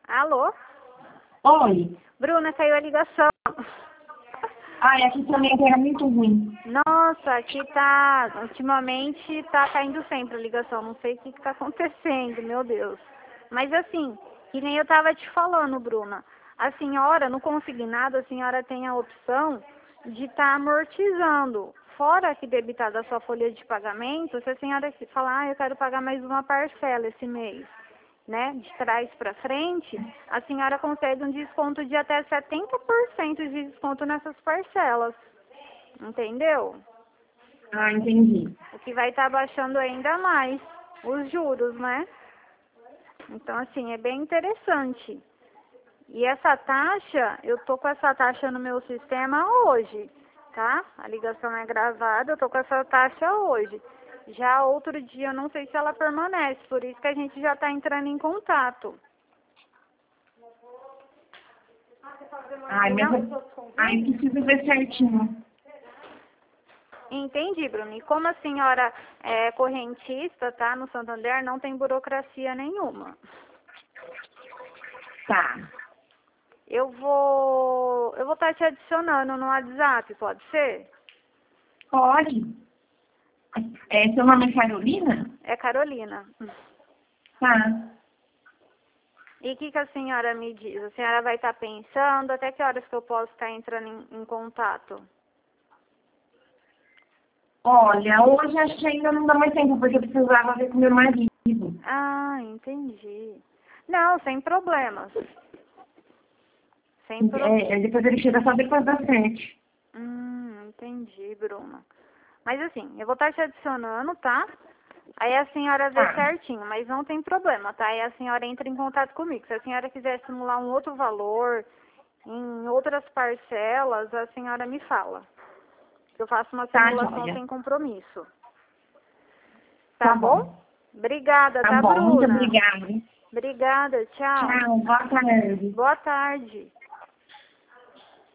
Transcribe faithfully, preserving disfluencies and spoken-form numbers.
Alô? Oi. Bruna, caiu a ligação. Ai, aqui também era muito ruim. Nossa, aqui tá, ultimamente tá caindo sempre a ligação, não sei o que que tá acontecendo, meu Deus. Mas assim, que nem eu tava te falando, Bruna, a senhora, no consignado, a senhora tem a opção de estar tá amortizando. Fora que debitar da sua folha de pagamento, se a senhora falar, ah, eu quero pagar mais uma parcela esse mês, né, de trás para frente, a senhora consegue um desconto de até setenta por cento de desconto nessas parcelas. Entendeu? Ah, entendi. O que vai estar tá baixando ainda mais os juros, né? Então, assim, é bem interessante. E essa taxa, eu tô com essa taxa no meu sistema hoje, tá? A ligação é gravada, eu tô com essa taxa hoje. Já outro dia, eu não sei se ela permanece, por isso que a gente já tá entrando em contato. Ai, mas eu, ai, preciso ver certinho. Entendi, Bruno. E como a senhora é correntista, tá? No Santander, não tem burocracia nenhuma. Tá. Eu vou... Eu vou estar te adicionando no WhatsApp, pode ser? Pode. É, seu nome é Carolina? É Carolina. Tá. E o que, que a senhora me diz? A senhora vai estar pensando até que horas que eu posso estar entrando em, em contato? Olha, hoje acho que ainda não dá mais tempo, porque eu precisava ver com meu marido. Ah, entendi. Não, sem problemas. Sem pro... É, depois ele chega só depois das sete. Hum, entendi, Bruna. Mas assim, eu vou estar te adicionando, tá? Aí a senhora vê Tá. certinho, mas não tem problema, tá? Aí a senhora entra em contato comigo. Se a senhora quiser simular um outro valor, em outras parcelas, a senhora me fala. Eu faço uma Tá, simulação joia. sem compromisso. Tá, Tá bom? bom. Obrigada, Tá tá, bom, muito Bruna? obrigada. Obrigada, tchau. Tchau, boa tarde. Boa tarde.